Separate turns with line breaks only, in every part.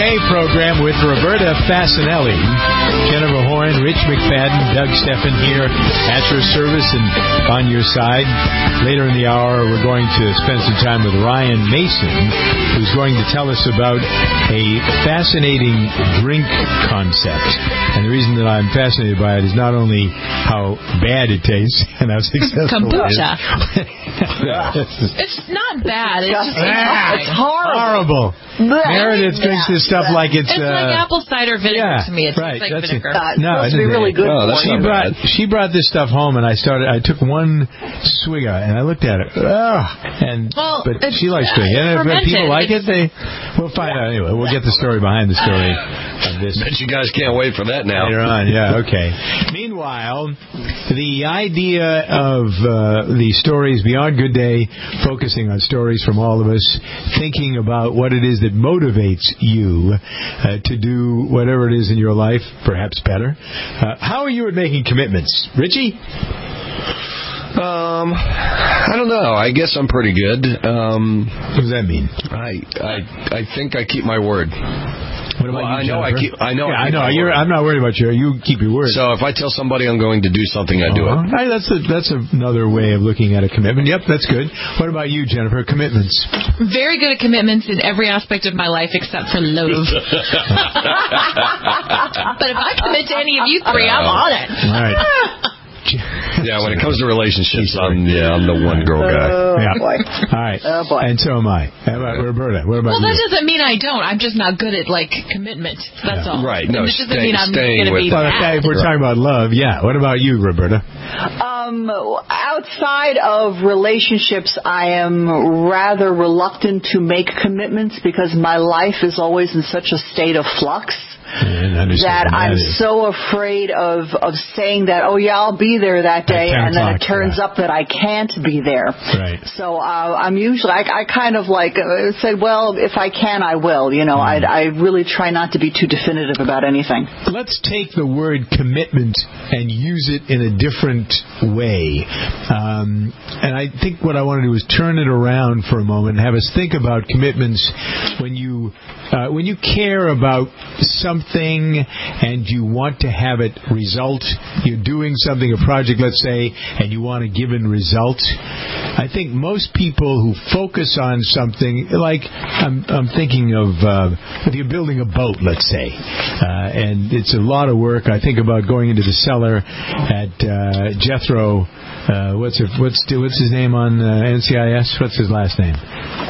Today program with Roberta Fasanelli, Jennifer Horn, Rich McFadden, Doug Steffen here at your service and on your side. Later in the hour, we're going to spend some time with Ryan Mason, who's going to tell us about a fascinating drink concept. And the reason that I'm fascinated by it is not only how bad it tastes and how successful
kombucha.
it is.
It's not bad. It's just
It's horrible.
Meredith drinks this stuff like it's
like apple cider vinegar to me. It's
right,
like
that's
vinegar.
It. No,
it's supposed to be really good.
Oh, that's not bad.
She brought this stuff home, and I took one swig out, and I looked at it. But she likes drinking it. And if people like it, we'll find out anyway. We'll get the story behind the story of this.
Bet you guys can't wait for that now.
Later on, yeah, okay. Meanwhile, the idea of the stories Beyond Good Day, focusing on stories from all of us, thinking about what it is that motivates you to do whatever it is in your life, perhaps better. How are you at making commitments? Richie?
I don't know. I guess I'm pretty good.
What does that mean?
I think I keep my word.
What about you, Jennifer?
I know.
I'm not worried about you. You keep your word.
So if I tell somebody I'm going to do something, I do it.
Right, that's another way of looking at a commitment. Yep, that's good. What about you, Jennifer? Commitments?
Very good at commitments in every aspect of my life except for love. But if I commit to any of you three, I'm on it.
Right.
Yeah, when it comes to relationships, I'm the one girl guy.
Boy.
All right.
Oh, boy.
And so am I. How about Roberta? What about you?
Well, that doesn't mean I don't. I'm just not good at, commitment. That's all.
Right. No,
and this doesn't mean I'm
staying
going to be
with-
bad.
If we're talking about love, yeah. What about you, Roberta?
Outside of relationships, I am rather reluctant to make commitments because my life is always in such a state of flux. That I'm so afraid of saying that, oh yeah, I'll be there that day, and then it turns up that I can't be there.
Right.
So I'm usually, I kind of said, well, if I can, I will. I really try not to be too definitive about anything.
Let's take the word commitment and use it in a different way. And I think what I want to do is turn it around for a moment and have us think about commitments when you care about something and you want to have it result. You're doing something, a project, let's say, and you want a given result. I think most people who focus on something, like I'm thinking of if you're building a boat, let's say, and it's a lot of work. I think about going into the cellar at Jethro. What's his name on NCIS? What's his last name?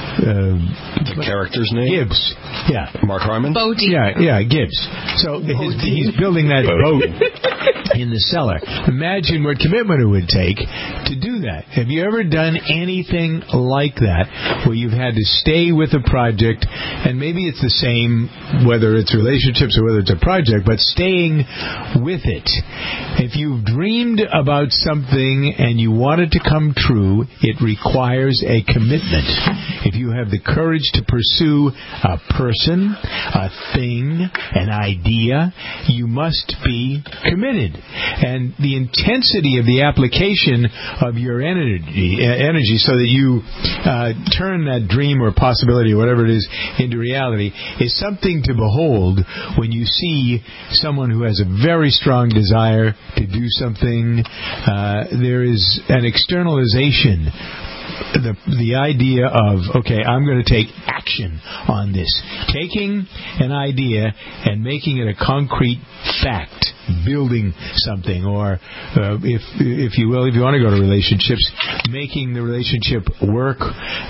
The character's name?
Gibbs. Yeah.
Mark Harmon?
Bodie.
Yeah, Gibbs. So he's building that boat in the cellar. Imagine what commitment it would take to do that. Have you ever done anything like that where you've had to stay with a project, and maybe it's the same whether it's relationships or whether it's a project, but staying with it. If you've dreamed about something and you want it to come true, it requires a commitment. If you have the courage to pursue a person, a thing, an idea, you must be committed. And the intensity of the application of your energy so that you turn that dream or possibility or whatever it is into reality is something to behold when you see someone who has a very strong desire to do something. There is an externalization. The idea of, okay, I'm going to take action on this. Taking an idea and making it a concrete fact, building something, or if you will, if you want to go to relationships, making the relationship work.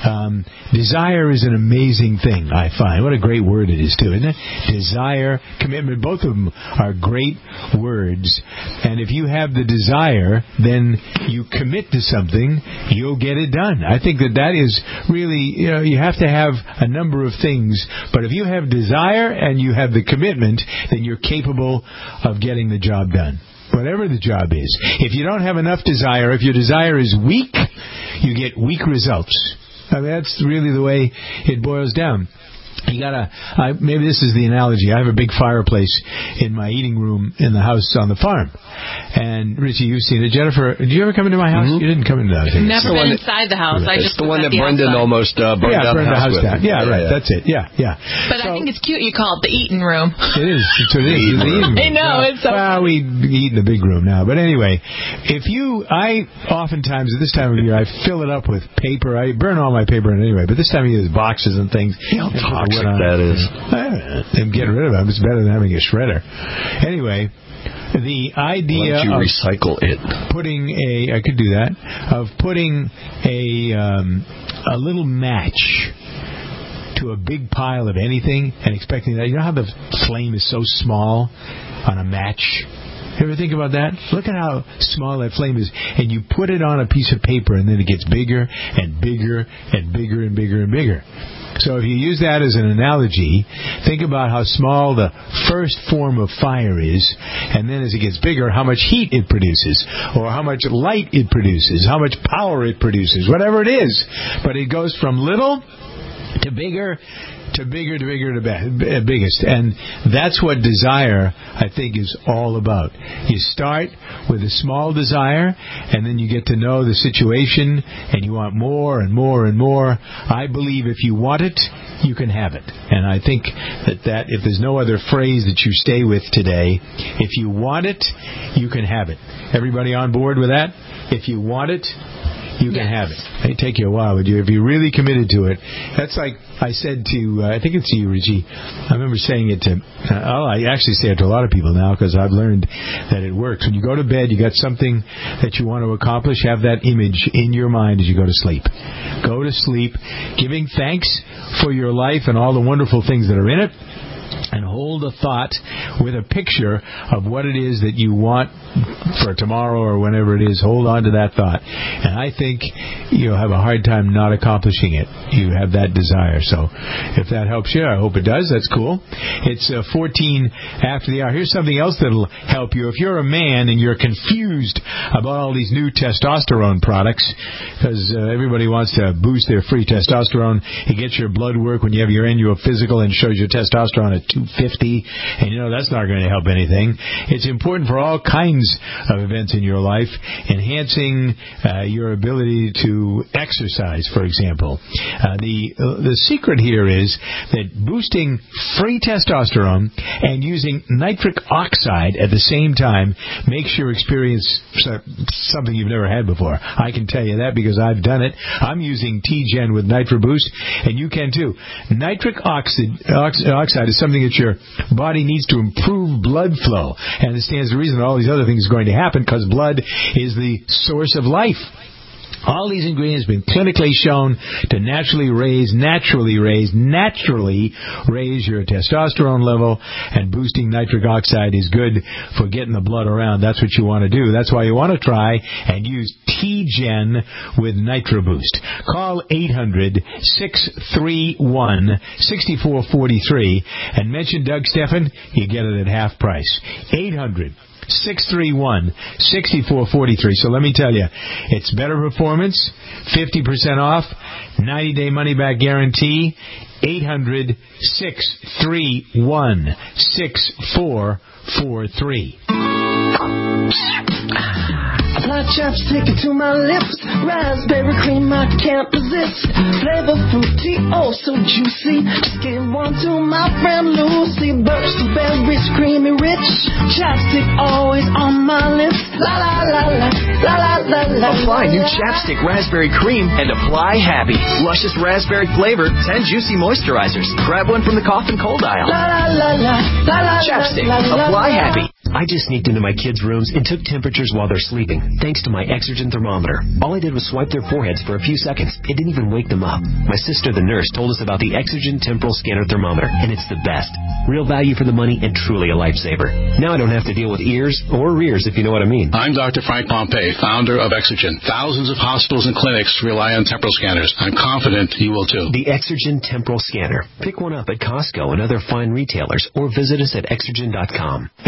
Desire is an amazing thing, I find. What a great word it is, too, isn't it? Desire, commitment, both of them are great words. And if you have the desire, then you commit to something, you'll get it done. I think that is really, you have to have a number of things, but if you have desire and you have the commitment, then you're capable of getting the job done. Whatever the job is. If you don't have enough desire, if your desire is weak, you get weak results. I mean, that's really the way it boils down. You gotta, maybe this is the analogy. I have a big fireplace in my eating room in the house on the farm. And Richie, you've seen it. Jennifer, did you ever come into my house? You didn't come into the house.
Never been inside the house. I just
the one that Brendan almost burned down the house
down. Yeah, right. Yeah. That's it. Yeah.
But I think it's cute you call it the eating room.
It is. It's the eating room.
I know. It's so
we eat in the big room now. But anyway, I oftentimes at this time of year, I fill it up with paper. I burn all my paper in anyway. But this time of year, there's boxes and things.
How toxic that is.
I'm getting rid of them. It's better than having a shredder. Anyway, the idea
of recycle it.
Putting I could do that, of putting a little match to a big pile of anything and expecting that. You know how the flame is so small on a match? You ever think about that? Look at how small that flame is. And you put it on a piece of paper, and then it gets bigger and bigger and bigger and bigger and bigger. So if you use that as an analogy, think about how small the first form of fire is, and then as it gets bigger, how much heat it produces, or how much light it produces, how much power it produces, whatever it is. But it goes from little to bigger to biggest. And that's what desire, I think, is all about. You start with a small desire, and then you get to know the situation, and you want more and more and more. I believe if you want it, you can have it. And I think that if there's no other phrase that you stay with today, if you want it, you can have it. Everybody on board with that? If you want it, you can have it. It may take you a while, but if you're really committed to it, that's like I said to, I think it's to you, Richie. I remember saying it to, I actually say it to a lot of people now because I've learned that it works. When you go to bed, you got something that you want to accomplish, have that image in your mind as you go to sleep. Go to sleep giving thanks for your life and all the wonderful things that are in it. And hold a thought with a picture of what it is that you want for tomorrow or whenever it is. Hold on to that thought. And I think you'll have a hard time not accomplishing it. You have that desire. So if that helps you, I hope it does. That's cool. It's 14 after the hour. Here's something else that'll help you. If you're a man and you're confused about all these new testosterone products, because everybody wants to boost their free testosterone, it gets your blood work when you have your annual physical and shows your testosterone at 250, and that's not going to help anything. It's important for all kinds of events in your life, enhancing your ability to exercise, for example. The secret here is that boosting free testosterone and using nitric oxide at the same time makes your experience something you've never had before. I can tell you that because I've done it. I'm using T-Gen with NitroBoost, and you can too. Nitric oxide is something that your body needs to improve blood flow, and it stands to reason that all these other things are going to happen because blood is the source of life. All these ingredients have been clinically shown to naturally raise your testosterone level, and boosting nitric oxide is good for getting the blood around. That's what you want to do. That's why you want to try and use T-Gen with NitroBoost. Call 800-631-6443 and mention Doug Steffen. You get it at half price. 800-631-6443. So let me tell you, it's better performance, 50% off, 90-day money-back guarantee, 800-631-6443.
Apply chapstick to my lips. Raspberry cream I can't resist. Flavor fruity, oh so juicy. Just give one to my friend Lucy. Burst the berries, creamy rich. Chapstick always on my lips. La la la la, la la la la.
Apply new chapstick raspberry cream and apply happy. Luscious raspberry flavor, 10 juicy moisturizers. Grab one from the cough and cold aisle.
La la la la, la la.
Chapstick, apply happy. I just sneaked into my kids' rooms and took temperatures while they're sleeping, thanks to my Exergen thermometer. All I did was swipe their foreheads for a few seconds. It didn't even wake them up. My sister, the nurse, told us about the Exergen Temporal Scanner Thermometer, and it's the best. Real value for the money and truly a lifesaver. Now I don't have to deal with ears or rears, if you know what I mean.
I'm Dr. Frank Pompey, founder of Exergen. Thousands of hospitals and clinics rely on temporal scanners. I'm confident you will too.
The Exergen Temporal Scanner. Pick one up at Costco and other fine retailers, or visit us at Exergen.com.
Hey there, it's your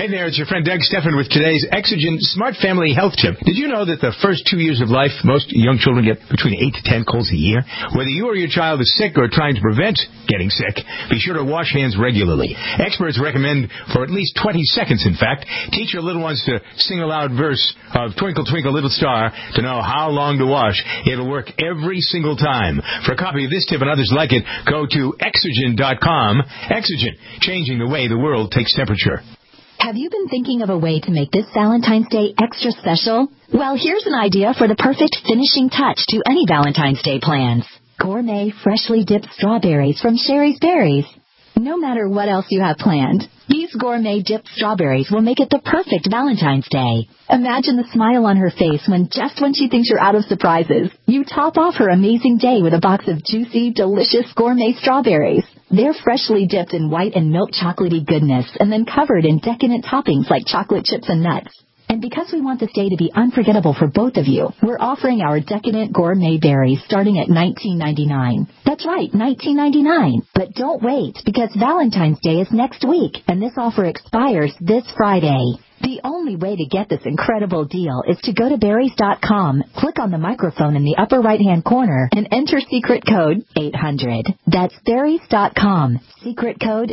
friend Doug Stephan with today's Exogen Smart Family Health Tip. Did you know that the first 2 years of life, most young children get between 8 to 10 colds a year? Whether you or your child is sick or trying to prevent getting sick, be sure to wash hands regularly. Experts recommend for at least 20 seconds, in fact, teach your little ones to sing a loud verse of Twinkle, Twinkle, Little Star to know how long to wash. It'll work every single time. For a copy of this tip and others like it, go to Exogen.com. Exogen, changing the way the world takes temperature.
Have you been thinking of a way to make this Valentine's Day extra special? Well, here's an idea for the perfect finishing touch to any Valentine's Day plans. Gourmet freshly dipped strawberries from Sherry's Berries. No matter what else you have planned, these gourmet dipped strawberries will make it the perfect Valentine's Day. Imagine the smile on her face when she thinks you're out of surprises, you top off her amazing day with a box of juicy, delicious gourmet strawberries. They're freshly dipped in white and milk chocolatey goodness and then covered in decadent toppings like chocolate chips and nuts. And because we want this day to be unforgettable for both of you, we're offering our decadent gourmet berries starting at $19.99. That's right, $19.99. But don't wait, because Valentine's Day is next week, and this offer expires this Friday. The only way to get this incredible deal is to go to berries.com, click on the microphone in the upper right-hand corner, and enter secret code 800. That's berries.com, secret code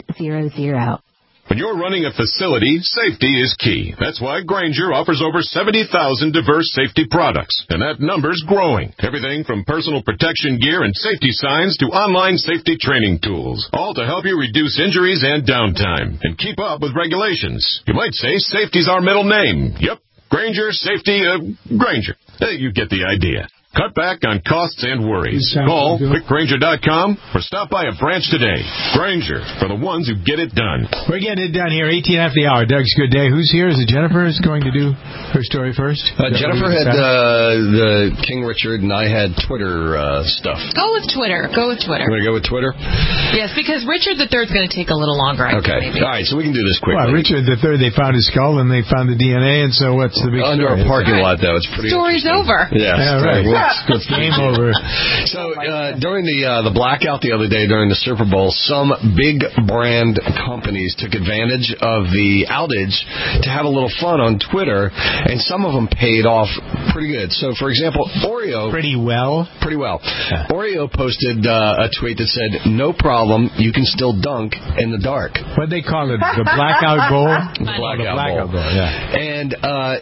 800.
When you're running a facility, safety is key. That's why Grainger offers over 70,000 diverse safety products, and that number's growing. Everything from personal protection gear and safety signs to online safety training tools, all to help you reduce injuries and downtime and keep up with regulations. You might say safety's our middle name. Yep, Grainger, safety, Grainger. You get the idea. Cut back on costs and worries. Call quickgrainger.com or stop by a branch today. Grainger, for the ones who get it done.
We're getting it done here, 18 after the hour. Doug's Good Day. Who's here? Is it Jennifer who's going to do her story first?
Jennifer had the King Richard, and I had Twitter stuff.
Go with Twitter.
You want to go with Twitter?
Yes, because Richard III is going to take a little longer.
Okay. All right, so we can do this quickly.
Well, Richard III, they found his skull, and they found the DNA, and so what's the big
Under
story?
a parking lot, though. It's pretty
Story's over.
Yeah,
right. It's game over.
So during the blackout the other day during the Super Bowl, some big brand companies took advantage of the outage to have a little fun on Twitter, and some of them paid off pretty good. So, for example, Oreo...
Pretty well.
Yeah. Oreo posted a tweet that said, "No problem, you can still dunk in the dark."
What'd they call it? The blackout goal?
The blackout goal,
yeah.
And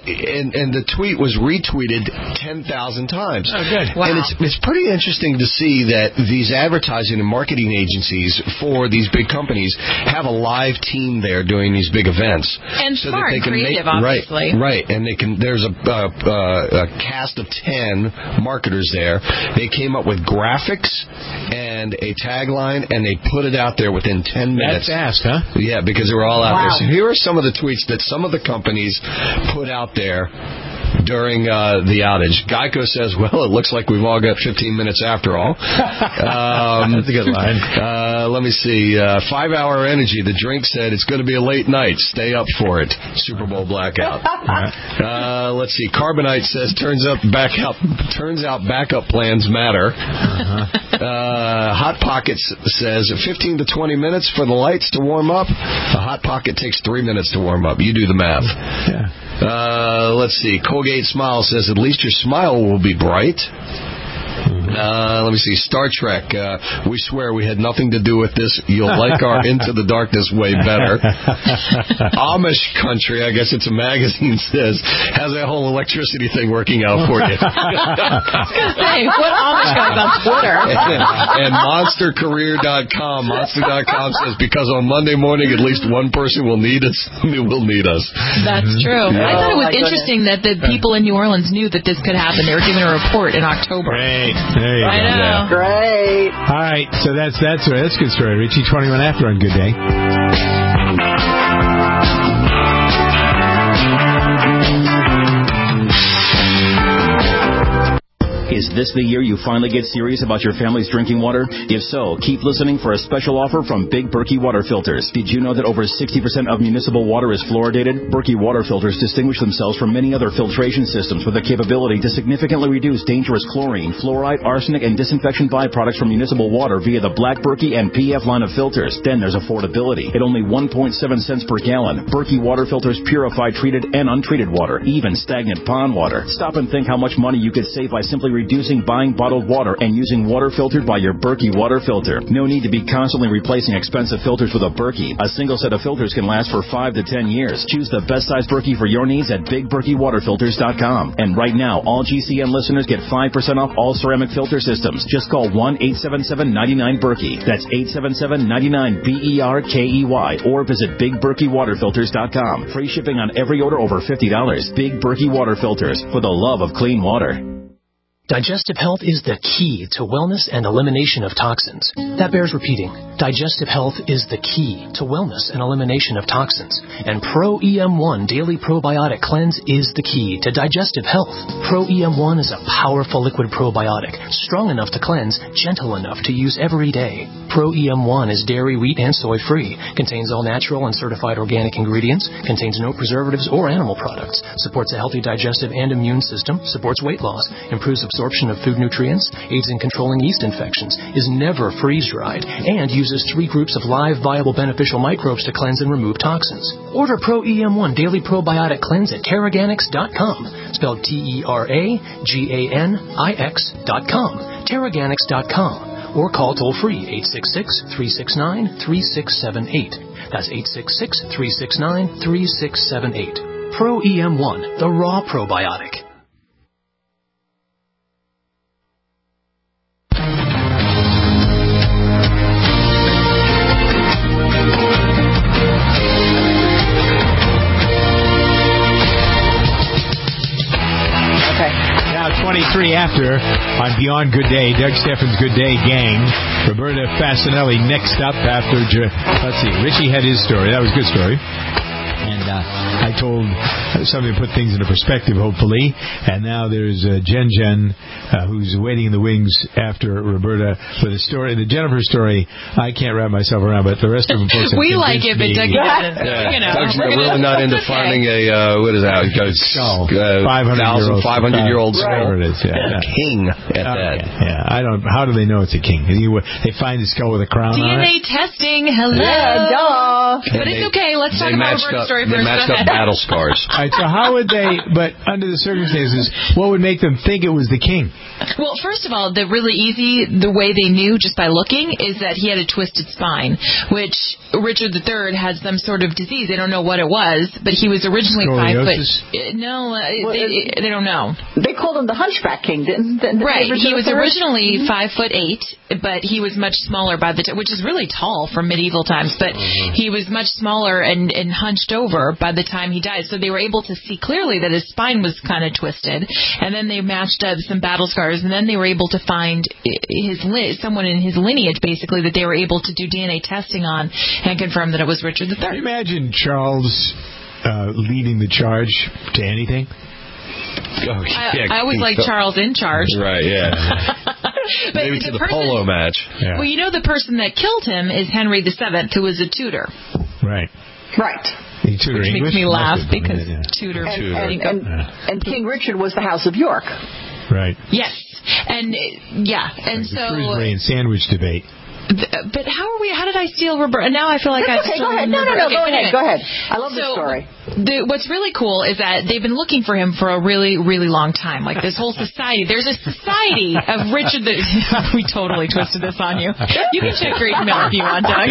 the tweet was retweeted 10,000 times.
Oh, good.
Wow.
And it's pretty interesting to see that these advertising and marketing agencies for these big companies have a live team there doing these big events.
And so smart and creative, obviously.
Right. And there's a cast of 10 marketers there. They came up with graphics and a tagline, and they put it out there within 10 minutes.
That's fast, huh?
Yeah, because they were all out there. So here are some of the tweets that some of the companies put out there during the outage. Geico says, "Well, it looks like we've all got 15 minutes after all."
That's a good line.
Let me see. 5 Hour Energy. The drink said, "It's going to be a late night. Stay up for it." Super Bowl blackout. Let's see. Carbonite says, turns out backup plans matter. Hot Pockets says 15 to 20 minutes for the lights to warm up. A Hot Pocket takes 3 minutes to warm up. You do the math.
Yeah.
Let's see. Colgate Smile says, "At least your smile will be bright." Let me see. Star Trek. We swear we had nothing to do with this. You'll like our Into the Darkness way better. Amish Country, I guess it's a magazine, says, "How's that whole electricity thing working out for you?"
I was going to say, what Amish guys on Twitter?
And MonsterCareer.com. Monster.com says, "Because on Monday morning, at least one person will need us.
That's true. I thought it was interesting that the people in New Orleans knew that this could happen. They were given a report in October.
Great. There you go.
I know.
Yeah. Great.
All right, so that's a good story. Richie, 21 after on Good Day.
Is
Is this the year you finally get serious about your family's drinking water? If so, keep listening for a special offer from Big Berkey Water Filters. Did you know that over 60% of municipal water is fluoridated? Berkey Water Filters distinguish themselves from many other filtration systems with the capability to significantly reduce dangerous chlorine, fluoride, arsenic, and disinfection byproducts from municipal water via the Black Berkey and PF line of filters. Then there's affordability. At only 1.7 cents per gallon, Berkey Water Filters purify treated and untreated water, even stagnant pond water. Stop and think how much money you could save by simply reducing buying bottled water and using water filtered by your Berkey water filter. No need to be constantly replacing expensive filters with a Berkey. A single set of filters can last for 5 to 10 years. Choose the best size Berkey for your needs at BigBerkeyWaterFilters.com. And right now, all GCN listeners get 5% off all ceramic filter systems. Just call 1-877-99-BERKEY. That's 877-99-BERKEY. Or visit BigBerkeyWaterFilters.com. Free shipping on every order over $50. Big Berkey Water Filters, for the love of clean water.
Digestive health is the key to wellness and elimination of toxins. That bears repeating. Digestive health is the key to wellness and elimination of toxins. And Pro EM1 Daily Probiotic Cleanse is the key to digestive health. Pro EM1 is a powerful liquid probiotic, strong enough to cleanse, gentle enough to use every day. Pro EM1 is dairy, wheat, and soy free, contains all natural and certified organic ingredients, contains no preservatives or animal products, supports a healthy digestive and immune system, supports weight loss, improves absorption of food nutrients, aids in controlling yeast infections, is never freeze-dried, and uses 3 groups of live, viable, beneficial microbes to cleanse and remove toxins. Order Pro EM1 Daily Probiotic Cleanse at Teraganix.com, spelled Teraganix.com, Teraganix.com, or call toll-free 866-369-3678. That's 866-369-3678. Pro EM1, the raw probiotic.
Now 23 after on Beyond Good Day, Doug Steffens' Good Day gang. Roberta Fasinelli next up after, let's see, Richie had his story. That was a good story. And I told something to put things into perspective, hopefully. And now there's Jen, who's waiting in the wings after Roberta for the story. The Jennifer story, I can't wrap myself around, but the rest of them folks have
we like it, but Doug doesn't.
Yeah. You know, Doug's really not into finding a, what is that? 500-year-old
skull. It is, yeah.
King at that.
Yeah, I don't. How do they know it's a king? They find the skull with a crown on it?
DNA testing, hello.
Yeah, duh.
But it's okay. Let's talk about Roberta's story first.
They matched up battle scars.
All right, so how would they, but under the circumstances, what would make them think it was the king?
Well, first of all, the way they knew just by looking is that he had a twisted spine, which Richard III had some sort of disease. They don't know what it was, but he was originally 5 foot. No, they don't know.
They called him the Hunchback King, didn't they?
Right. He was originally 5'8", but he was much smaller by the time, which is really tall from medieval times, but he was much smaller and hunched over by the time he died. So they were able to see clearly that his spine was kind of twisted, and then they matched up some battle scars, and then they were able to find someone in his lineage, basically, that they were able to do DNA testing on and confirm that it was Richard III.
Imagine Charles leading the charge to anything.
Oh, yeah,
I always like Charles in charge.
Right, yeah. Maybe to the polo match.
Yeah.
Well, you know the person that killed him is Henry VII, who was a Tudor.
Right.
Which
makes me laugh because Tudor.
And King Richard was the House of York.
Right.
Yes. And so
the Shrewsbury and sandwich debate.
But how did I steal Roberta? Now I feel like I've stolen
Go ahead. No,
okay,
go ahead. I love this story.
What's really cool is that they've been looking for him for a really, really long time. Like this whole society. There's a society of Richard the... We totally twisted this on you. You can check your email if you want, Doug.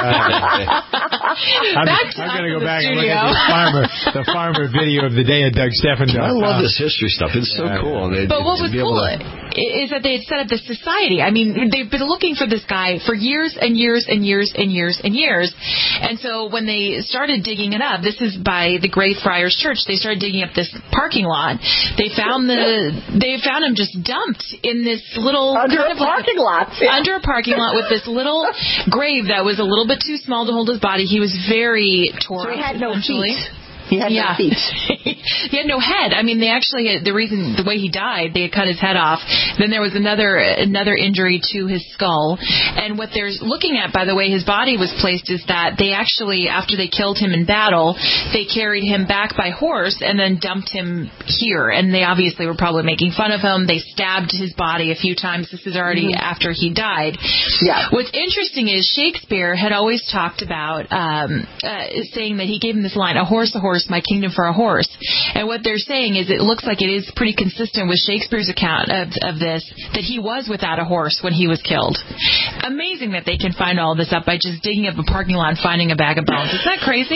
I'm going to go back and look at the farmer video of the day at Doug Steffens.
I love this history stuff. It's so cool.
But what was cool is that they had set up this society. I mean, they've been looking for this guy for years and years and years and years and years. And so when they started digging it up, this is by the Greyfriars Church, they started digging up this parking lot. They found him just dumped in this little
under a parking lot
with this little grave that was a little bit too small to hold his body. He was very torn.
So he had no feet. He had no feet.
He had no head. I mean, they actually, the way he died, they had cut his head off. Then there was another injury to his skull. And what they're looking at, by the way, his body was placed is that they actually, after they killed him in battle, they carried him back by horse and then dumped him here. And they obviously were probably making fun of him. They stabbed his body a few times. This is already after he died.
Yeah.
What's interesting is Shakespeare had always talked about saying that he gave him this line, a horse, my kingdom for a horse. And what they're saying is it looks like it is pretty consistent with Shakespeare's account of this, that he was without a horse when he was killed. Amazing that they can find all this up by just digging up a parking lot and finding a bag of bones. Isn't that crazy?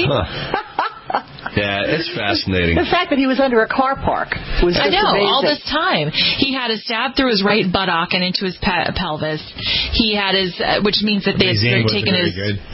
Yeah, it's fascinating.
The fact that he was under a car park was just amazing.
All this time. He had a stab through his right buttock and into his pelvis. He had his, which means that they had taken his...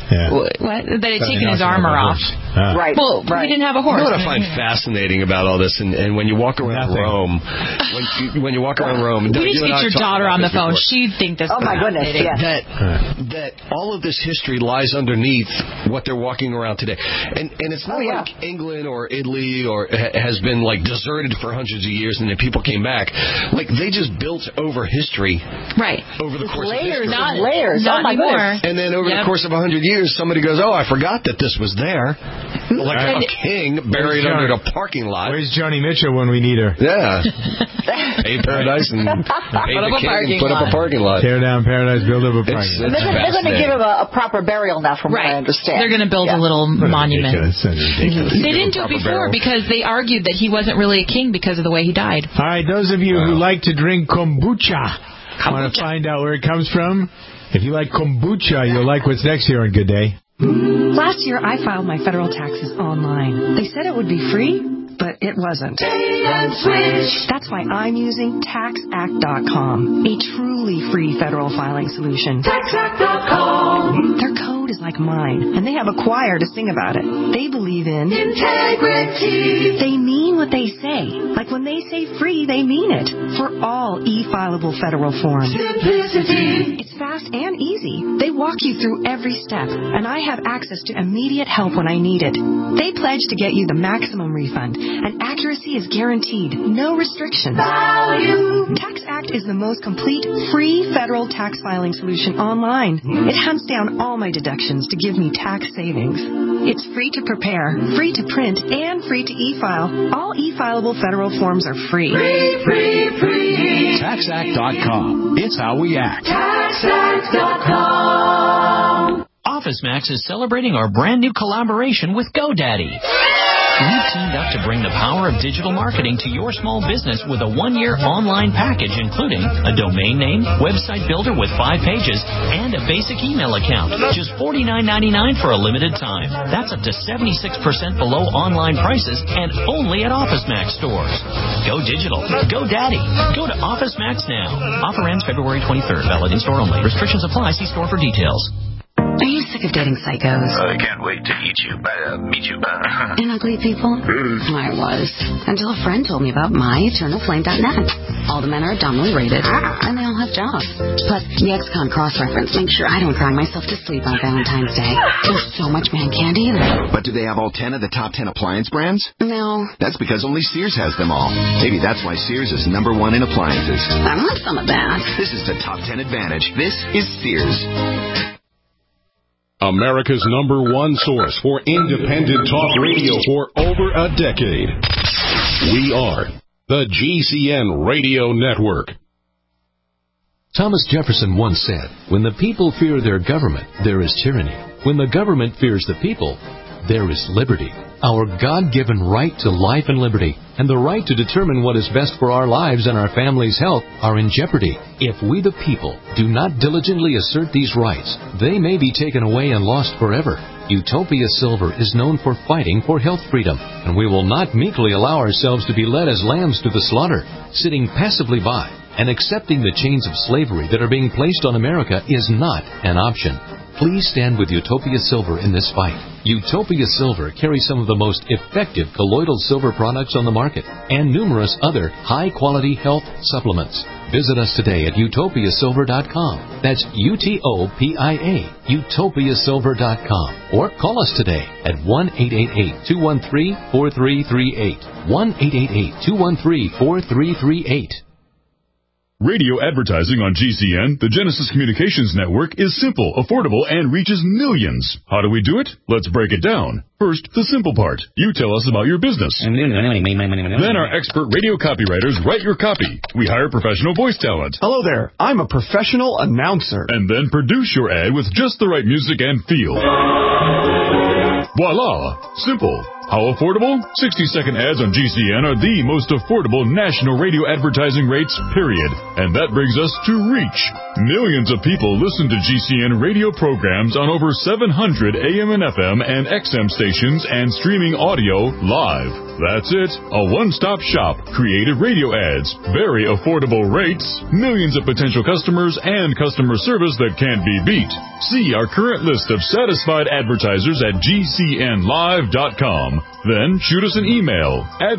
What? They had taken his armor off.
Right.
Well, he didn't have a horse.
You know what I find fascinating about all this, and when you walk around Rome, when you walk around Rome...
You need to get your daughter on the phone. She'd think this is fascinating.
That all of this history lies underneath what they're walking around today. And it's not like England or Italy or has been like deserted for hundreds of years and then people came back. Like they just built over history.
Right.
Over the course of
history.
Layers.
Not anymore.
And then over the course of 100 years, somebody goes, oh, I forgot that this was there. Like a king buried under a parking lot.
Where's Joni Mitchell when we need her?
Yeah. Pay Paradise and pay the king and put up a parking lot.
Tear down Paradise, build up a parking lot.
They're going to give him a proper burial now, from what I understand.
They're going to build a little monument.
Ridiculous.
They didn't do it before because they argued that he wasn't really a king because of the way he died.
All right, those of you who like to drink kombucha, want to find out where it comes from? If you like kombucha, you'll like what's next here on Good Day.
Last year, I filed my federal taxes online. They said it would be free, but it wasn't. That's why I'm using TaxAct.com, a truly free federal filing solution. TaxAct.com. Their code is like mine, and they have a choir to sing about it. They believe in integrity. They mean what they say. Like when they say free, they mean it. For all e-fileable federal forms. Simplicity. It's fast and easy. They walk you through every step, and I have access to immediate help when I need it. They pledge to get you the maximum refund, and accuracy is guaranteed. No restrictions. Value. TaxAct is the most complete free federal tax filing solution online. It hunts down all my deductions to give me tax savings. It's free to prepare, free to print, and free to e-file. All e-fileable federal forms are free. Free.
TaxAct.com. It's how we act.
TaxAct.com.
OfficeMax is celebrating our brand new collaboration with GoDaddy. We've teamed up to bring the power of digital marketing to your small business with a 1-year online package, including a domain name, website builder with 5 pages, and a basic email account. Just $49.99 for a limited time. That's up to 76% below online prices and only at OfficeMax stores. Go digital. Go daddy. Go to OfficeMax now. Offer ends February 23rd. Valid in store only. Restrictions apply. See store for details.
Are you sick of dating psychos?
I can't wait to meet you.
And ugly people? I was. Until a friend told me about myeternalflame.net. All the men are abdominally rated, and they all have jobs. Plus, the ex-con cross-reference makes sure I don't cry myself to sleep on Valentine's Day. There's so much man candy in it.
But do they have all 10 of the top 10 appliance brands?
No.
That's because only Sears has them all. Maybe that's why Sears is #1 in appliances.
I want some of that.
This is the Top 10 Advantage. This is Sears.
America's #1 source for independent talk radio for over a decade. We are the GCN Radio Network.
Thomas Jefferson once said, "When the people fear their government, there is tyranny. When the government fears the people, there is liberty." Our God-given right to life and liberty and the right to determine what is best for our lives and our families' health are in jeopardy. If we the people do not diligently assert these rights, they may be taken away and lost forever. Utopia Silver is known for fighting for health freedom, and we will not meekly allow ourselves to be led as lambs to the slaughter. Sitting passively by and accepting the chains of slavery that are being placed on America is not an option. Please stand with Utopia Silver in this fight. Utopia Silver carries some of the most effective colloidal silver products on the market and numerous other high-quality health supplements. Visit us today at utopiasilver.com. That's UTOPIA, utopiasilver.com. Or call us today at 1-888-213-4338. 1-888-213-4338.
Radio advertising on GCN, the Genesis Communications Network, is simple, affordable, and reaches millions. How do we do it? Let's break it down. First, the simple part. You tell us about your business. Then our expert radio copywriters write your copy. We hire professional voice talent.
Hello there. I'm a professional announcer.
And then produce your ad with just the right music and feel. Voila! Simple. How affordable? 60-second ads on GCN are the most affordable national radio advertising rates, period. And that brings us to reach. Millions of people listen to GCN radio programs on over 700 AM and FM and XM stations and streaming audio live. That's it. A one-stop shop. Creative radio ads. Very affordable rates. Millions of potential customers and customer service that can't be beat. See our current list of satisfied advertisers at GCNlive.com. Then shoot us an email.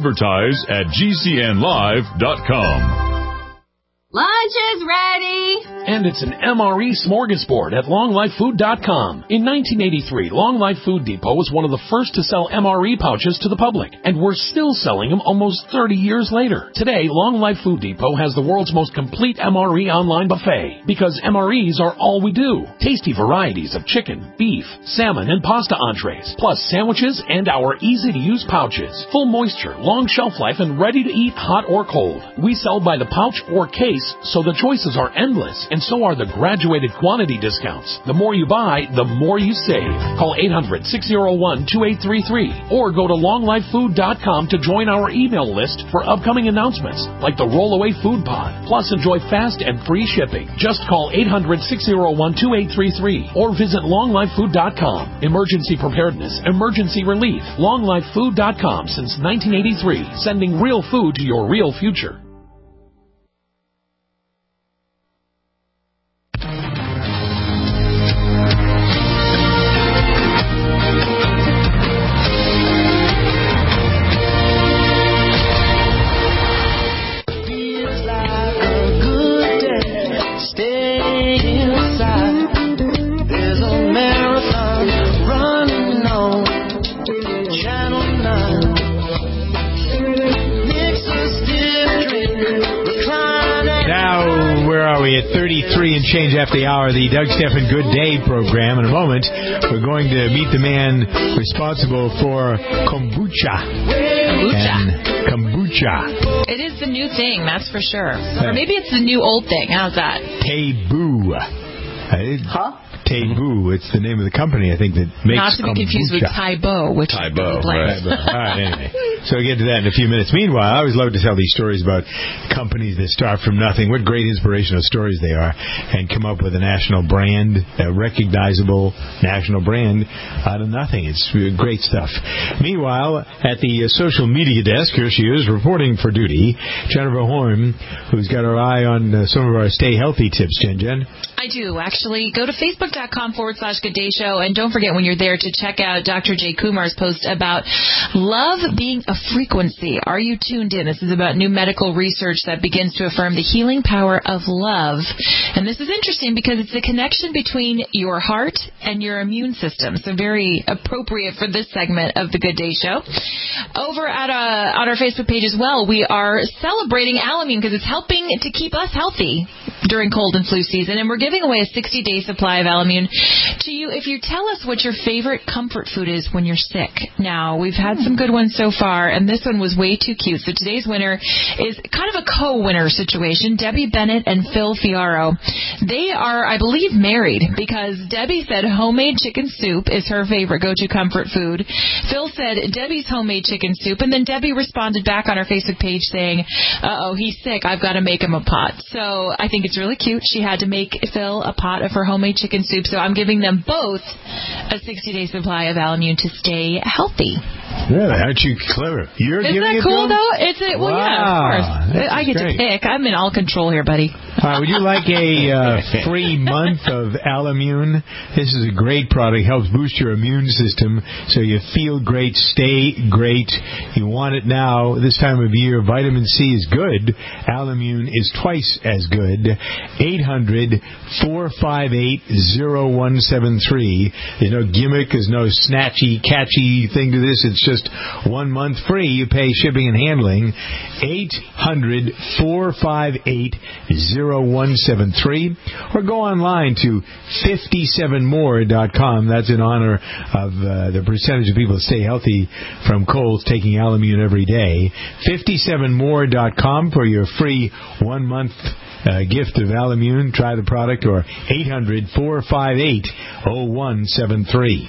advertise@gcnlive.com.
Lunch is ready!
And it's an MRE smorgasbord at longlifefood.com. In 1983, Long Life Food Depot was one of the first to sell MRE pouches to the public, and we're still selling them almost 30 years later. Today, Long Life Food Depot has the world's most complete MRE online buffet, because MREs are all we do. Tasty varieties of chicken, beef, salmon, and pasta entrees, plus sandwiches and our easy-to-use pouches. Full moisture, long shelf life, and ready to eat hot or cold. We sell by the pouch or case, so the choices are endless, and so are the graduated quantity discounts. The more you buy, the more you save. Call 800-601-2833 or go to longlifefood.com to join our email list for upcoming announcements like the Rollaway Food Pod. Plus, enjoy fast and free shipping. Just call 800-601-2833 or visit longlifefood.com. Emergency preparedness, emergency relief. longlifefood.com since 1983, sending real food to your real future.
At 33 and change after the hour, the Doug Stephan Good Day program. In a moment, we're going to meet the man responsible for kombucha. Kombucha.
It is the new thing, that's for sure. Or maybe it's the new old thing. How's that?
Tebou.
Huh?
Tebou. It's the name of the company, I think, that makes
Not to be confused with Taibo, which
Taibo,
right. All right, anyway. So we'll get to that in a few minutes. Meanwhile, I always love to tell these stories about companies that start from nothing. What great inspirational stories they are, and come up with a national brand, a recognizable national brand out of nothing. It's great stuff. Meanwhile, at the social media desk, here she is reporting for duty, Jennifer Horn, who's got her eye on some of our stay healthy tips. Jen?
I do, actually. Go to Facebook.com/Good Day Show, and don't forget when you're there to check out Dr. Jay Kumar's post about love being a frequency. Are you tuned in? This is about new medical research that begins to affirm the healing power of love. And this is interesting because it's the connection between your heart and your immune system. So very appropriate for this segment of the Good Day Show. Over at on our Facebook page as well, we are celebrating Alamune because it's helping to keep us healthy during cold and flu season. And we're giving away a 60-day supply of Alamune to you if you tell us what your favorite comfort food is when you're sick. Now, we've had some good ones so far, and this one was way too cute. So today's winner is kind of a co-winner situation, Debbie Bennett and Phil Fiaro. They are, I believe, married because Debbie said homemade chicken soup is her favorite go-to comfort food. Phil said Debbie's homemade chicken soup, and then Debbie responded back on her Facebook page saying, uh-oh, he's sick, I've got to make him a pot. So I think it's really cute. She had to make Phil a pot of her homemade chicken soup, so I'm giving them both a 60-day supply of Alamune to stay healthy.
Really? Aren't you clever? You're
Isn't
giving
that
it
cool,
to them?
though? Well, yeah, of course. I get to pick. I'm in all control here, buddy.
Would you like a free month of Alimune? This is a great product. Helps boost your immune system so you feel great, stay great. You want it now. This time of year, vitamin C is good. Alimune is twice as good. 800-458-0173. There's no gimmick. There's no snatchy, catchy thing to this. It's just 1 month free. You pay shipping and handling. 800-458-0173. Or go online to 57more.com. That's in honor of the percentage of people that stay healthy from colds taking Alimune every day. 57more.com for your free 1 month gift of Alimune. Try the product, or 800-458-0173.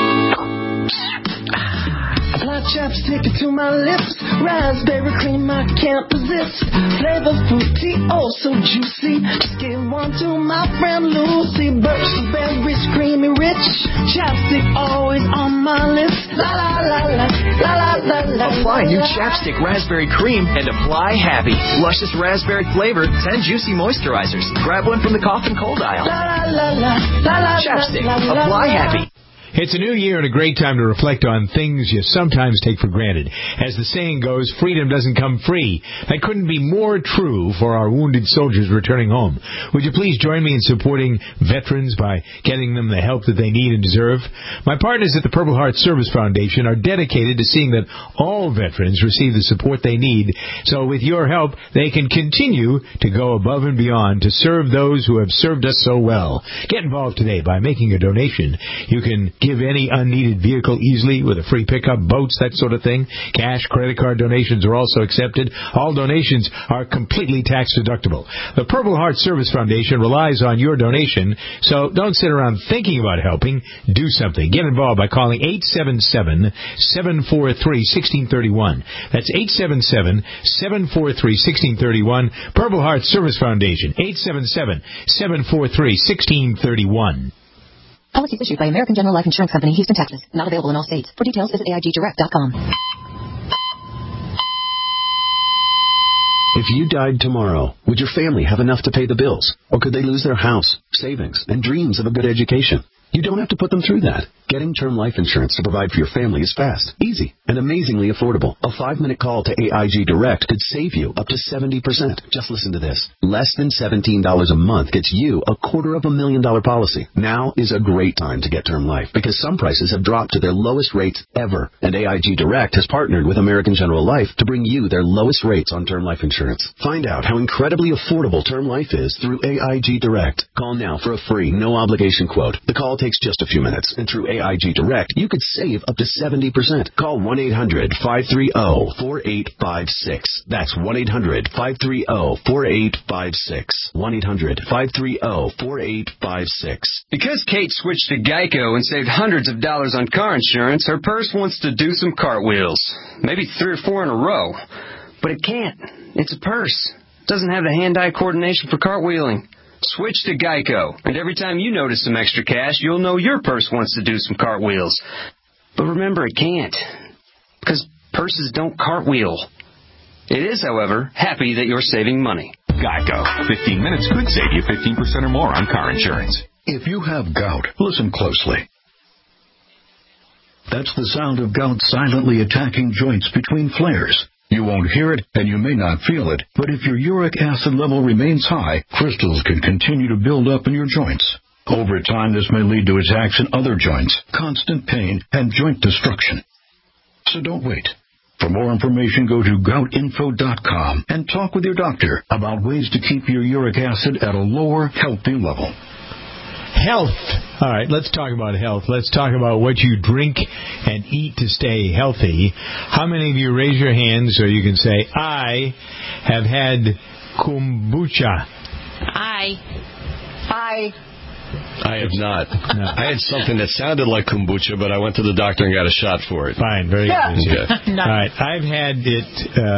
Apply chapstick to my lips. Raspberry cream I can't resist. Flavor fruity, oh so juicy. Just give one to my friend Lucy. Birch berries, creamy rich. Chapstick always on my lips. La la la la la la la.
Apply new chapstick raspberry cream and apply happy. Luscious raspberry flavor, 10 juicy moisturizers. Grab one from the cough and cold aisle.
La la la la la.
Chapstick, apply happy.
It's a new year and a great time to reflect on things you sometimes take for granted. As the saying goes, freedom doesn't come free. That couldn't be more true for our wounded soldiers returning home. Would you please join me in supporting veterans by getting them the help that they need and deserve? My partners at the Purple Heart Service Foundation are dedicated to seeing that all veterans receive the support they need, so with your help, they can continue to go above and beyond to serve those who have served us so well. Get involved today by making a donation. You can give any unneeded vehicle easily with a free pickup, boats, that sort of thing. Cash, credit card donations are also accepted. All donations are completely tax deductible. The Purple Heart Service Foundation relies on your donation, so don't sit around thinking about helping. Do something. Get involved by calling 877-743-1631. That's 877-743-1631. Purple Heart Service Foundation, 877-743-1631.
Policies issued by American General Life Insurance Company, Houston, Texas. Not available in all states. For details, visit AIGdirect.com.
If you died tomorrow, would your family have enough to pay the bills? Or could they lose their house, savings, and dreams of a good education? You don't have to put them through that. Getting term life insurance to provide for your family is fast, easy, and amazingly affordable. A 5-minute call to AIG Direct could save you up to 70%. Just listen to this. Less than $17 a month gets you a $250,000 policy. Now is a great time to get term life because some prices have dropped to their lowest rates ever. And AIG Direct has partnered with American General Life to bring you their lowest rates on term life insurance. Find out how incredibly affordable term life is through AIG Direct. Call now for a free, no-obligation quote. The call takes just a few minutes, and through AIG Direct, you could save up to 70%. Call 1-800-530-4856. That's 1-800-530-4856. 1-800-530-4856.
Because Kate switched to Geico and saved hundreds of dollars on car insurance, her purse wants to do some cartwheels. Maybe 3 or 4 in a row. But it can't. It's a purse. It doesn't have the hand-eye coordination for cartwheeling. Switch to Geico, and every time you notice some extra cash, you'll know your purse wants to do some cartwheels. But remember, it can't, because purses don't cartwheel. It is, however, happy that you're saving money.
Geico. 15 minutes could save you 15% or more on car insurance.
If you have gout, listen closely. That's the sound of gout silently attacking joints between flares. You won't hear it, and you may not feel it, but if your uric acid level remains high, crystals can continue to build up in your joints. Over time, this may lead to attacks in other joints, constant pain, and joint destruction. So don't wait. For more information, go to goutinfo.com and talk with your doctor about ways to keep your uric acid at a lower, healthy level.
Health. All right, let's talk about health. Let's talk about what you drink and eat to stay healthy. How many of you raise your hands so you can say, I have had kombucha?
I
I have not. No. I had something that sounded like kombucha, but I went to the doctor and got a shot for it.
Fine, very good.
Okay.
All right, I've had it,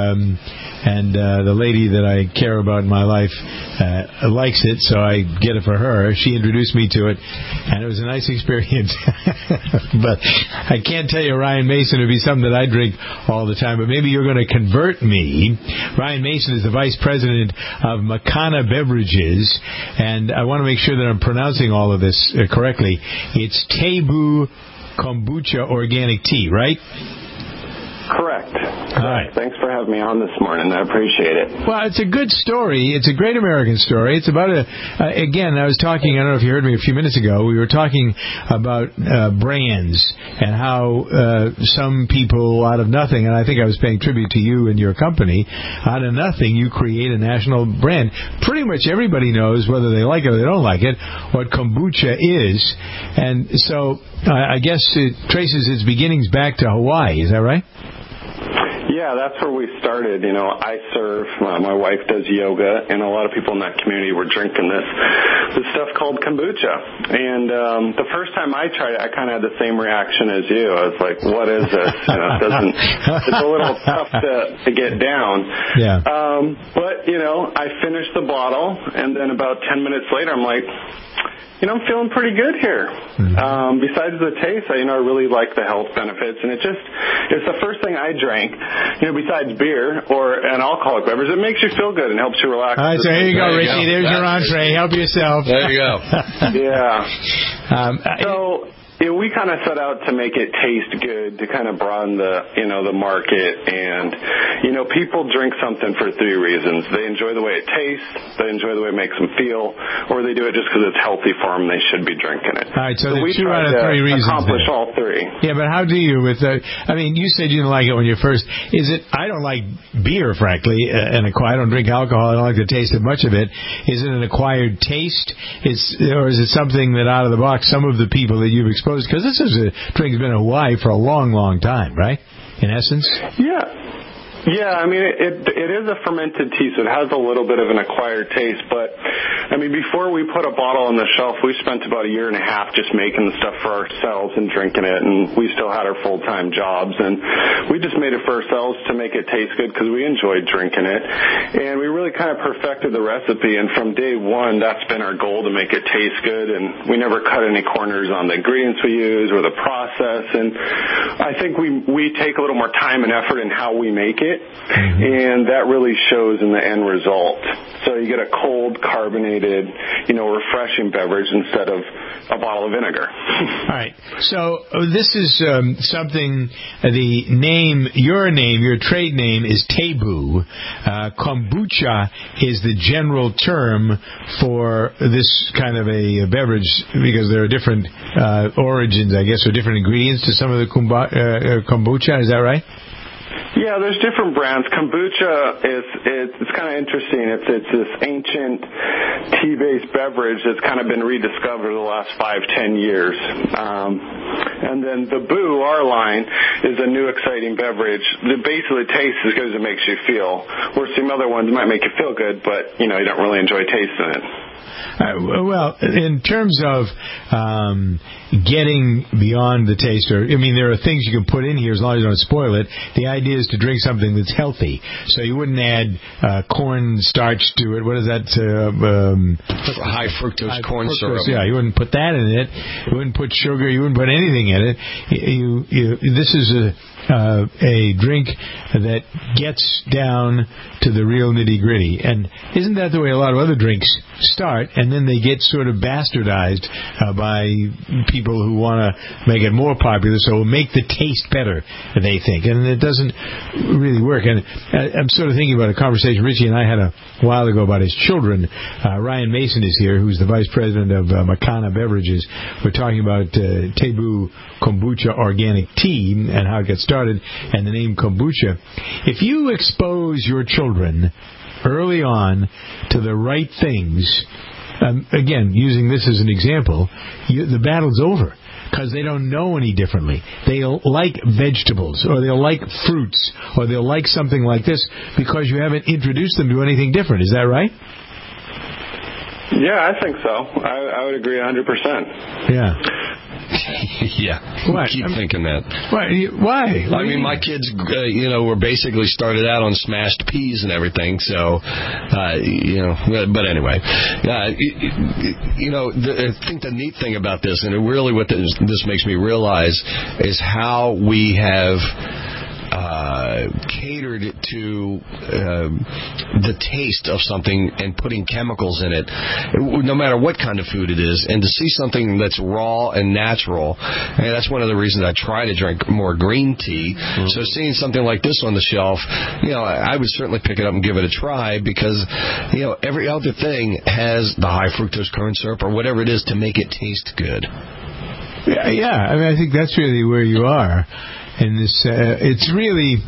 and the lady that I care about in my life likes it, so I get it for her. She introduced me to it, and it was a nice experience. But I can't tell you, Ryan Mason, would be something that I drink all the time, but maybe you're going to convert me. Ryan Mason is the vice president of Makana Beverages, and I want to make sure that I'm pronouncing all of this correctly. It's Tebu Kombucha Organic Tea, right?
Correct.
All right.
Thanks for having me on this morning. I appreciate it.
Well, it's a good story. It's a great American story. It's about again, I was talking, I don't know if you heard me a few minutes ago, we were talking about brands and how some people out of nothing, and I think I was paying tribute to you and your company, out of nothing you create a national brand. Pretty much everybody knows, whether they like it or they don't like it, what kombucha is. And so I guess it traces its beginnings back to Hawaii. Is that right?
Yeah, that's where we started. You know, I surf, my wife does yoga, and a lot of people in that community were drinking this stuff called kombucha. And the first time I tried it, I kind of had the same reaction as you. I was like, what is this? You know, it's a little tough to get down.
Yeah.
But, you know, I finished the bottle, and then about 10 minutes later, I'm like, you know, I'm feeling pretty good here. Mm-hmm. Besides the taste, I really like the health benefits, and it's the first thing I drank, besides beer or an alcoholic beverage. It makes you feel good and helps you relax.
All right, so here you go, Richie. There's your entree. Help yourself.
There you go.
Yeah. So we kind of set out to make it taste good, to kind of broaden the market. And, people drink something for three reasons. They enjoy the way it tastes, they enjoy the way it makes them feel, or they do it just because it's healthy for them, they should be drinking it.
All right, so
we
two
tried
out of three
to
reasons.
Accomplish all three.
Yeah, but how do you you said you didn't like it when you first. I don't like beer, frankly, and I don't drink alcohol. I don't like the taste of much of it. Is it an acquired taste? Or is it something that out of the box, some of the people that you've exposed, because this is a drink that's been in Hawaii for a long, long time, right? In essence?
Yeah, I mean, it is a fermented tea, so it has a little bit of an acquired taste. But, I mean, before we put a bottle on the shelf, we spent about 1.5 years just making the stuff for ourselves and drinking it, and we still had our full-time jobs. And we just made it for ourselves to make it taste good because we enjoyed drinking it. And we really kind of perfected the recipe, and from day one, that's been our goal, to make it taste good. And we never cut any corners on the ingredients we use or the process. And I think we take a little more time and effort in how we make it. And that really shows in the end result. So you get a cold, carbonated, refreshing beverage instead of a bottle of vinegar.
All right. So this is something, your trade name is Tebu. Kombucha is the general term for this kind of a beverage, because there are different origins, I guess, or different ingredients to some of the kombucha. Is that right?
Yeah, there's different brands. Kombucha it's kind of interesting. It's this ancient tea-based beverage that's kind of been rediscovered the last 5-10 years. And then the Boo, our line, is a new exciting beverage that basically tastes as good as it makes you feel. Where some other ones might make you feel good, but you don't really enjoy tasting it.
Well, in terms of getting beyond the taste, there are things you can put in here as long as you don't spoil it. The idea is to drink something that's healthy. So you wouldn't add corn starch to it. What is that?
High fructose corn syrup.
Yeah, you wouldn't put that in it. You wouldn't put sugar. You wouldn't put anything in it. This is a drink that gets down to the real nitty-gritty. And isn't that the way a lot of other drinks start, and then they get sort of bastardized by people who want to make it more popular, so it'll make the taste better, they think. And it doesn't really work. And I'm sort of thinking about a conversation Richie and I had a while ago about his children. Ryan Mason is here, who's the vice president of Makana Beverages. We're talking about Tebu Kombucha Organic Tea and how it gets started, and the name kombucha. If you expose your children early on to the right things, again, using this as an example, the battle's over, because they don't know any differently. They'll like vegetables, or they'll like fruits, or they'll like something like this because you haven't introduced them to anything different. Is that right?
Yeah, I think so. I would agree 100%.
Yeah.
Yeah.
What?
Keep thinking that.
Why?
I mean, my kids, were basically started out on smashed peas and everything. So, but anyway, I think the neat thing about this, and really what this makes me realize, is how we have catered to the taste of something and putting chemicals in it, no matter what kind of food it is. And to see something that's raw and natural, and that's one of the reasons I try to drink more green tea. Mm-hmm. So seeing something like this on the shelf, I would certainly pick it up and give it a try, because every other thing has the high fructose corn syrup or whatever it is to make it taste good.
Yeah. I mean, I think that's really where you are. And this, it's really,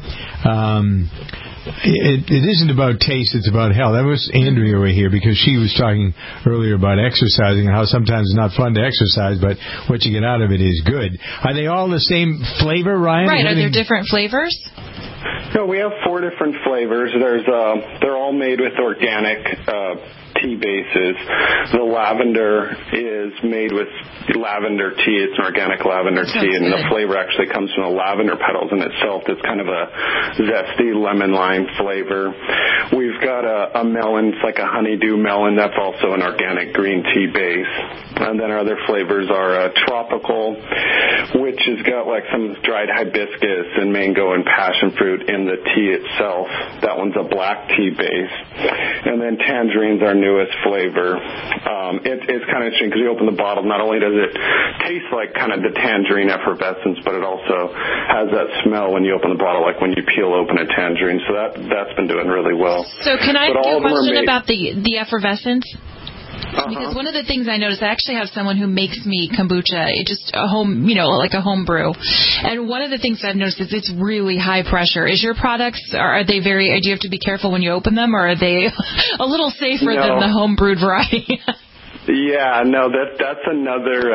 it isn't about taste, it's about health. That was Andrea right here, because she was talking earlier about exercising and how sometimes it's not fun to exercise, but what you get out of it is good. Are they all the same flavor, Ryan?
Right, are there different flavors?
No, we have 4 different flavors. They're all made with organic tea bases. The lavender is made with lavender tea. It's an organic lavender tea, and the flavor actually comes from the lavender petals in itself. It's kind of a zesty lemon lime flavor. We've got a melon. It's like a honeydew melon. That's also an organic green tea base. And then our other flavors are tropical, which has got like some dried hibiscus and mango and passion fruit in the tea itself. That one's a black tea base. And then tangerine's our newest flavor. It's kind of interesting because you open the bottle, not only does it taste like kind of the tangerine effervescence, but it also has that smell when you open the bottle, like when you peel open a tangerine. So that's been doing really well.
So can I ask you a question about the effervescence? Because one of the things I noticed, I actually have someone who makes me kombucha, just a home, like a home brew. And one of the things I've noticed is it's really high pressure. Is your products, are they do you have to be careful when you open them, or are they a little safer than the home brewed variety?
Yeah, no, that's another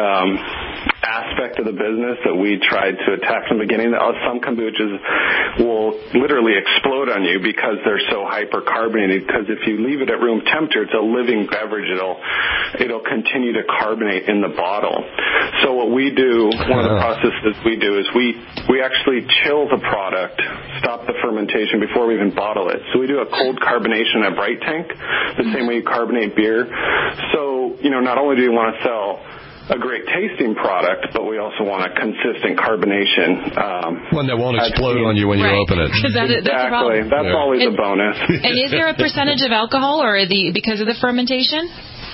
aspect of the business that we tried to attack from the beginning. Some kombuchas will literally explode on you because they're so hypercarbonated, because if you leave it at room temperature, it's a living beverage. It'll continue to carbonate in the bottle. So what we do, one of the processes we do is we actually chill the product, stop the fermentation before we even bottle it. So we do a cold carbonation in a bright tank, the same way you carbonate beer. So, not only do we want to sell a great tasting product, but we also want a consistent carbonation.
One that won't explode on you when you open it.
Exactly. That's always a bonus.
And is there a percentage of alcohol because of the fermentation?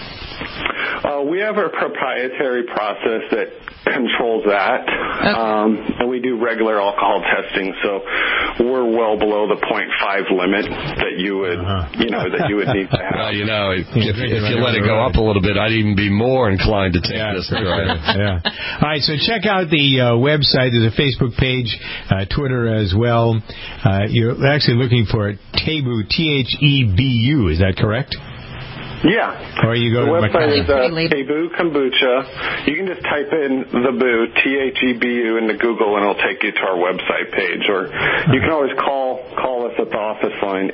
We have a proprietary process that controls that. Okay. And we do regular alcohol testing, so we're well below the 0.5 limit that you would, that you would need to have.
If you let it go up a little bit, I'd even be more inclined to take this.
Yeah. All right, so check out the website. There's a Facebook page, Twitter as well. You're actually looking for Tebu, T-H-E-B-U. Is that correct?
Yeah.
Or you go
the
to
website is Tebu Kombucha. You can just type in the Boo, T-H-E-B-U, into Google, and it'll take you to our website page. Or you can always call us at the office line,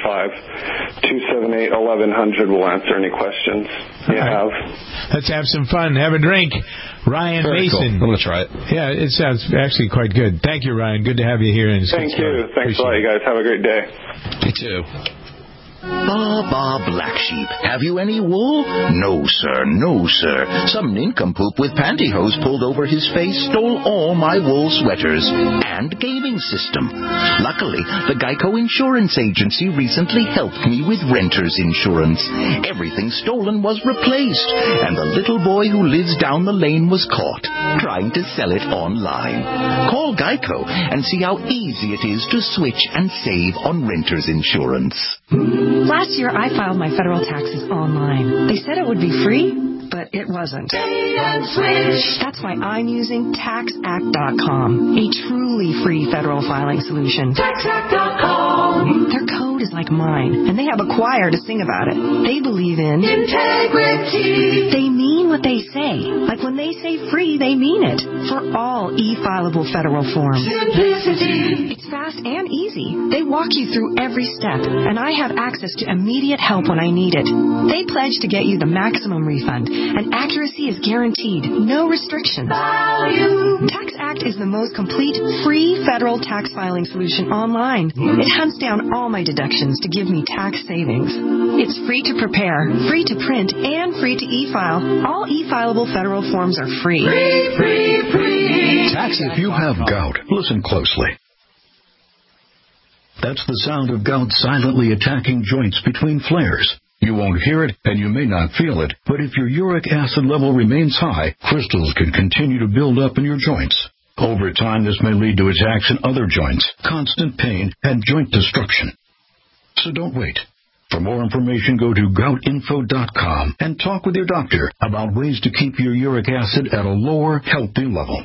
805-278-1100. We'll answer any questions you have.
Let's have some fun. Have a drink. Ryan Mason.
Cool. I'm going to try it.
Yeah, it sounds actually quite good. Thank you, Ryan. Good to have you here.
Thank you. Thanks a lot, you guys. Have a great day.
You too.
Bah, black sheep. Have you any wool? No, sir. No, sir. Some nincompoop with pantyhose pulled over his face stole all my wool sweaters and gaming system. Luckily, the Geico Insurance Agency recently helped me with renter's insurance. Everything stolen was replaced, and the little boy who lives down the lane was caught trying to sell it online. Call Geico and see how easy it is to switch and save on renter's insurance.
Last year, I filed my federal taxes online. They said it would be free, but it wasn't. That's why I'm using TaxAct.com, a truly free federal filing solution. TaxAct.com. Their code is like mine, and they have a choir to sing about it. They believe in integrity. They mean what they say. Like when they say free, they mean it. For all e-fileable federal forms. Simplicity. It's fast and easy. They walk you through every step, and I have access to immediate help when I need it. They pledge to get you the maximum refund, and accuracy is guaranteed. No restrictions. TaxAct is the most complete free federal tax filing solution online. It hunts down all my deductions to give me tax savings. It's free to prepare, free to print, and free to e-file. All e-fileable federal forms are free. Free.
If you have gout, listen closely. That's the sound of gout silently attacking joints between flares. You won't hear it, and you may not feel it, but if your uric acid level remains high, crystals can continue to build up in your joints. Over time, this may lead to attacks in other joints, constant pain, and joint destruction. So don't wait. For more information, go to goutinfo.com and talk with your doctor about ways to keep your uric acid at a lower, healthy level.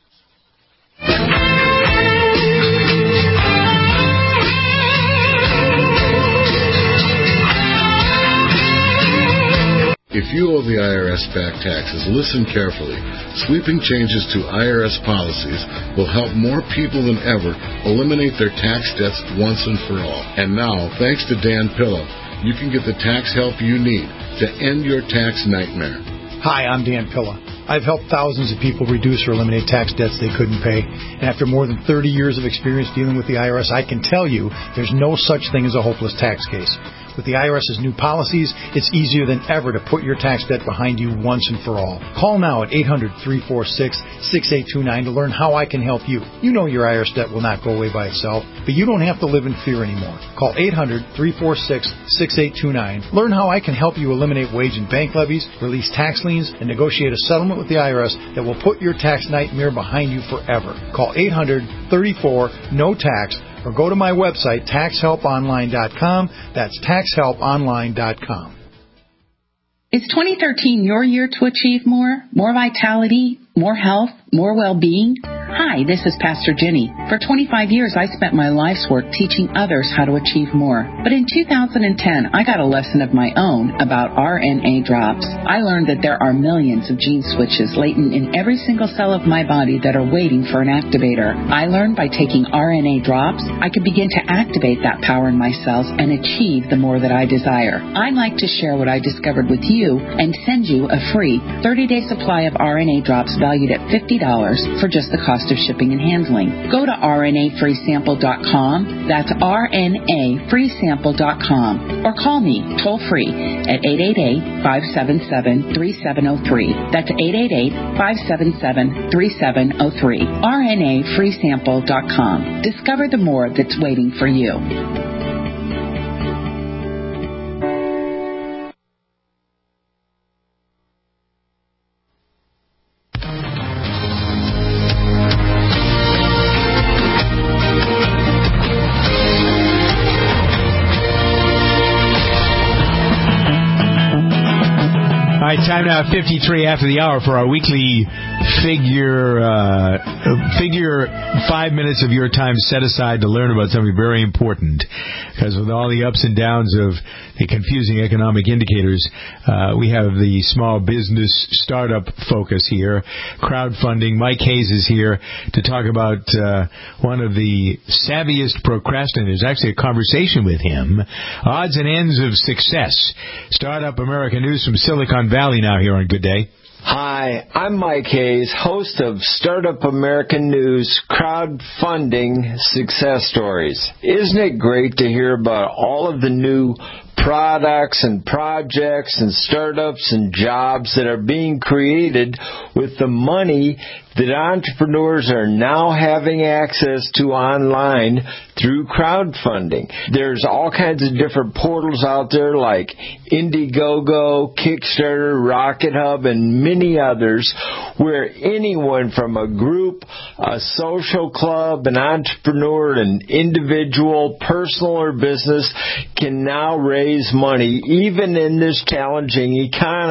If you owe the IRS back taxes, listen carefully. Sweeping changes to IRS policies will help more people than ever eliminate their tax debts once and for all. And now, thanks to Dan Pilla, you can get the tax help you need to end your tax nightmare.
Hi, I'm Dan Pilla. I've helped thousands of people reduce or eliminate tax debts they couldn't pay. And after more than 30 years of experience dealing with the IRS, I can tell you there's no such thing as a hopeless tax case. With the IRS's new policies, it's easier than ever to put your tax debt behind you once and for all. Call now at 800-346-6829 to learn how I can help you. You know your IRS debt will not go away by itself, but you don't have to live in fear anymore. Call 800-346-6829. Learn how I can help you eliminate wage and bank levies, release tax liens, and negotiate a settlement with the IRS that will put your tax nightmare behind you forever. Call 800-34-NO-TAX or go to my website, taxhelponline.com. That's taxhelponline.com.
Is 2013 your year to achieve more? More vitality, more health, more well-being? Hi, this is Pastor Jenny. For 25 years, I spent my life's work teaching others how to achieve more. But in 2010, I got a lesson of my own about RNA drops. I learned that there are millions of gene switches latent in every single cell of my body that are waiting for an activator. I learned by taking RNA drops, I could begin to activate that power in my cells and achieve the more that I desire. I'd like to share what I discovered with you and send you a free 30-day supply of RNA drops valued at $50 for just the cost of shipping and handling. Go to RNAfreesample.com. That's RNAfreesample.com. Or call me toll-free at 888-577-3703. That's 888-577-3703. RNAfreesample.com. Discover the more that's waiting for you.
All right, time now 53 after the hour for our weekly figure 5 minutes of your time set aside to learn about something very important. Because with all the ups and downs of the confusing economic indicators, we have the small business startup focus here, crowdfunding. Mike Hayes is here to talk about one of the savviest procrastinators, actually a conversation with him, odds and ends of success. Startup America News from Silicon Valley now here on Good Day.
Hi, I'm Mike Hayes, host of Startup American News Crowdfunding Success Stories. Isn't it great to hear about all of the new products and projects and startups and jobs that are being created with the money that entrepreneurs are now having access to online through crowdfunding? There's all kinds of different portals out there like Indiegogo, Kickstarter, Rocket Hub, and many others where anyone from a group, a social club, an entrepreneur, an individual, personal or business can now raise money even in this challenging economy.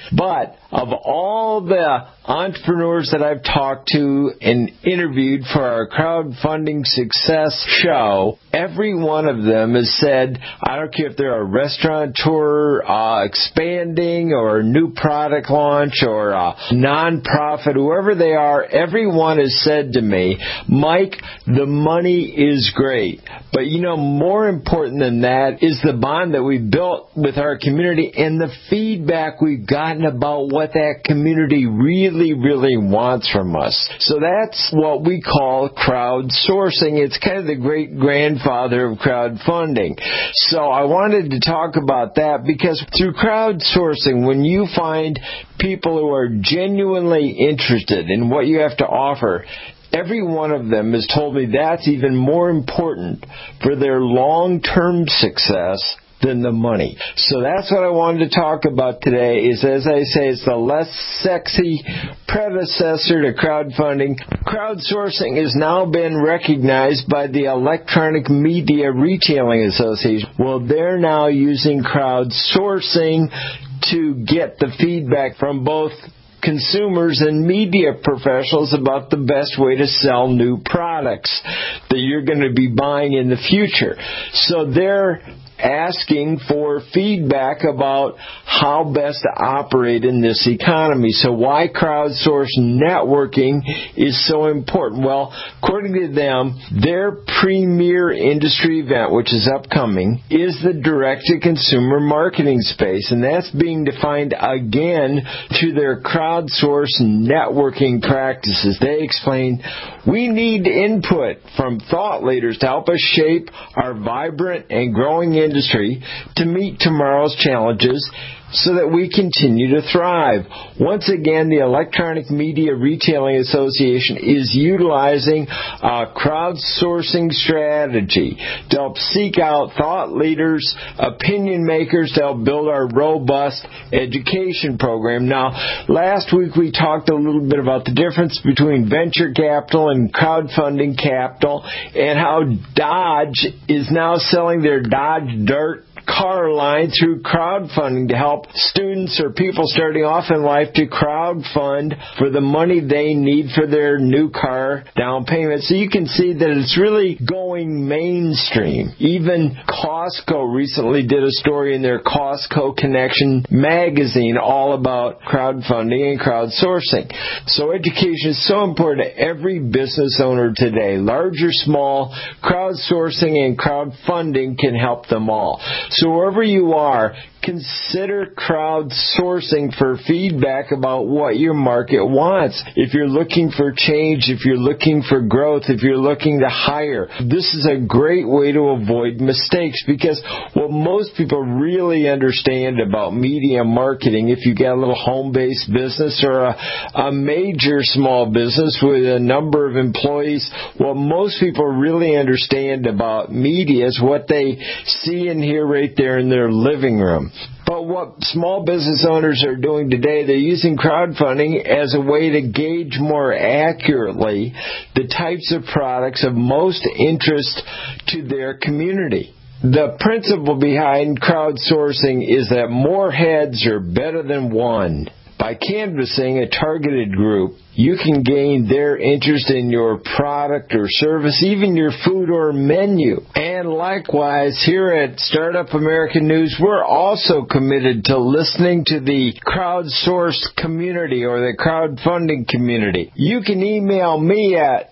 But of all the entrepreneurs that I've talked to and interviewed for our crowdfunding success show, every one of them has said, I don't care if they're a restaurateur expanding or a new product launch or a nonprofit, whoever they are, everyone has said to me, Mike, the money is great. But more important than that is the bond that we built with our community and the feedback we've gotten about what that community really, really wants from us. So that's what we call crowdsourcing. It's kind of the great-grandfather of crowdfunding. So I wanted to talk about that because through crowdsourcing, when you find people who are genuinely interested in what you have to offer, every one of them has told me that's even more important for their long-term success than the money. So that's what I wanted to talk about today is, as I say, it's the less sexy predecessor to crowdfunding. Crowdsourcing has now been recognized by the Electronic Media Retailing Association. Well, they're now using crowdsourcing to get the feedback from both consumers and media professionals about the best way to sell new products that you're going to be buying in the future. So they're asking for feedback about how best to operate in this economy. So why crowdsourced networking is so important? Well, according to them, their premier industry event, which is upcoming, is the direct-to-consumer marketing space, and that's being defined again through their crowdsourced networking practices. They explain, we need input from thought leaders to help us shape our vibrant and growing industry to meet tomorrow's challenges so that we continue to thrive. Once again, the Electronic Media Retailing Association is utilizing a crowdsourcing strategy to help seek out thought leaders, opinion makers to help build our robust education program. Now, last week we talked a little bit about the difference between venture capital and crowdfunding capital and how Dodge is now selling their Dodge Dart car line through crowdfunding to help students or people starting off in life to crowdfund for the money they need for their new car down payment. So you can see that it's really going mainstream. Even Costco recently did a story in their Costco Connection magazine all about crowdfunding and crowdsourcing. So education is so important to every business owner today. Large or small, crowdsourcing and crowdfunding can help them all. So wherever you are, consider crowdsourcing for feedback about what your market wants. If you're looking for change, if you're looking for growth, if you're looking to hire, this is a great way to avoid mistakes, because what most people really understand about media marketing, if you got a little home-based business or a major small business with a number of employees, what most people really understand about media is what they see and hear right there in their living room. But what small business owners are doing today, they're using crowdfunding as a way to gauge more accurately the types of products of most interest to their community. The principle behind crowdsourcing is that more heads are better than one. By canvassing a targeted group, you can gain their interest in your product or service, even your food or menu. And likewise, here at Startup American News, we're also committed to listening to the crowdsourced community or the crowdfunding community. You can email me at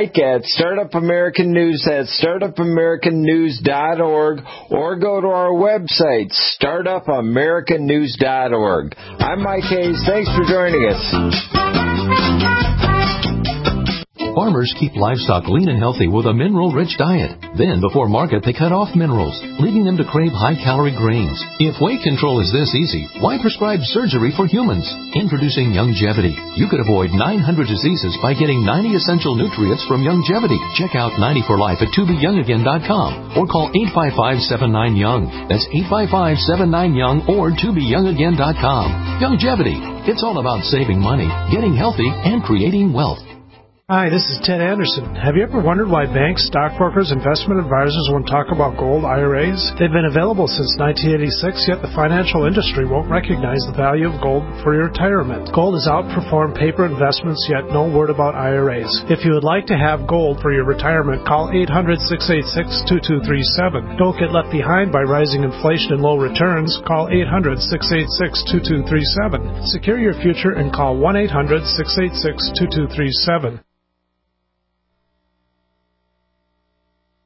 Mike@StartupAmericanNews at StartupAmericanNews.org or go to our website, StartupAmericanNews.org. I'm Mike Hayes. Thanks for joining us.
Farmers keep livestock lean and healthy with a mineral-rich diet. Then, before market, they cut off minerals, leading them to crave high-calorie grains. If weight control is this easy, why prescribe surgery for humans? Introducing Youngevity. You could avoid 900 diseases by getting 90 essential nutrients from Youngevity. Check out 90 for Life at tobeyoungagain.com or call 855-79-YOUNG. That's 855-79-YOUNG or tobeyoungagain.com. Youngevity. It's all about saving money, getting healthy, and creating wealth.
Hi, this is Ted Anderson. Have you ever wondered why banks, stockbrokers, investment advisors won't talk about gold IRAs? They've been available since 1986, yet the financial industry won't recognize the value of gold for your retirement. Gold has outperformed paper investments, yet no word about IRAs. If you would like to have gold for your retirement, call 800-686-2237. Don't get left behind by rising inflation and low returns. Call 800-686-2237. Secure your future and call 1-800-686-2237.